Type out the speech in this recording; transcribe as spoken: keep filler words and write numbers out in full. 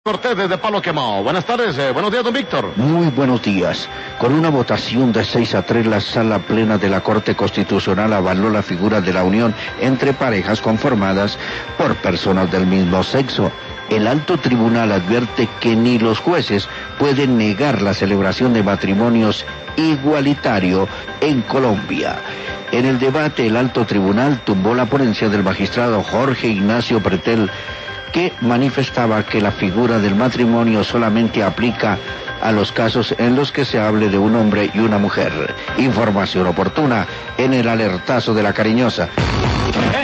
Cortés desde Palo Quemado. Buenas tardes, eh, buenos días, don Víctor. Muy buenos días. Con una votación de seis a tres, la Sala Plena de la Corte Constitucional avaló la figura de la unión entre parejas conformadas por personas del mismo sexo. El alto tribunal advierte que ni los jueces pueden negar la celebración de matrimonios igualitario en Colombia. En el debate, el alto tribunal tumbó la ponencia del magistrado Jorge Ignacio Pretel, que manifestaba que la figura del matrimonio solamente aplica a los casos en los que se hable de un hombre y una mujer. Información oportuna en el alertazo de la Cariñosa.